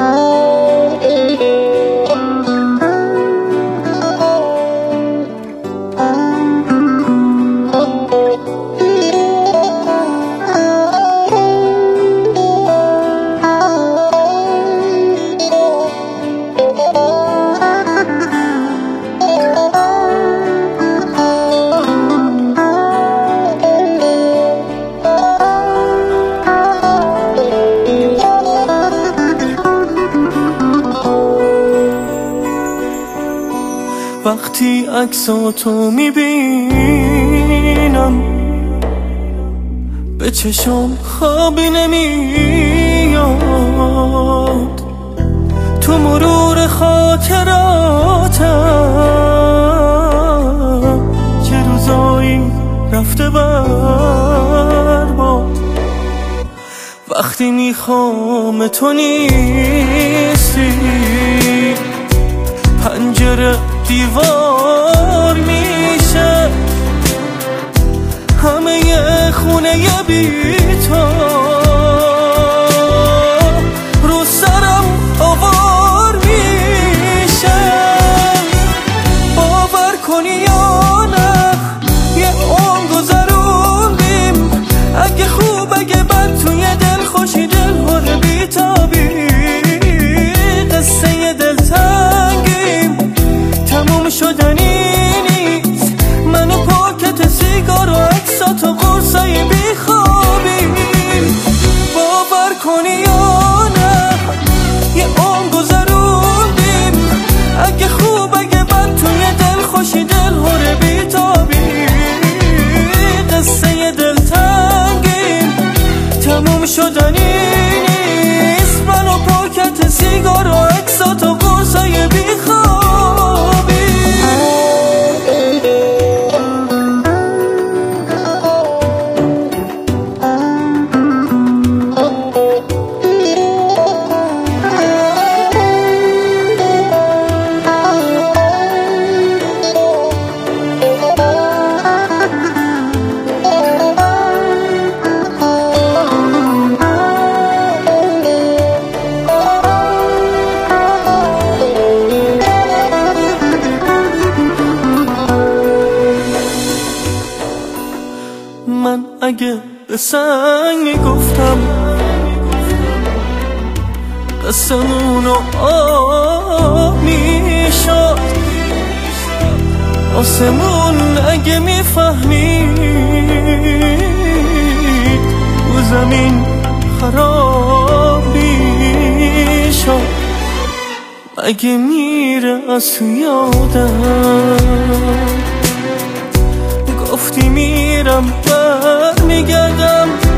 وقتی عکساتو میبینم به چشم خوابی نمیاد، تو مرور خاطراتم چه روزایی رفته برباد. وقتی میخوام تو نیستی پنجره دیوار میشه، همه خونه بی تو رو سرم آوار میشه. باور کنی یا نه یه عمر گذروندیم، اگه خوب اگه بد توی دل خوشی دل هر بیتابی، قصه دلتنگیم تموم شدنی نیست، من و پاکت سیگار و عکسات و قرصای بیخوابیم. باور کنی یا نه یه عمر گذروندیم، اگه خوب اگه بد توی دل خوشی دل هر بیتابی، قصه دلتنگیم تموم شدنی نیست، من و پاکت سیگار و عکسات و قرصای بیخوابیم. من اگه به سنگ میگفتم قسمون آب میشد، آسمون اگه میفهمید و زمین خراب میشد. اگه میره از تو یادم گفتی میرم برمیگردم،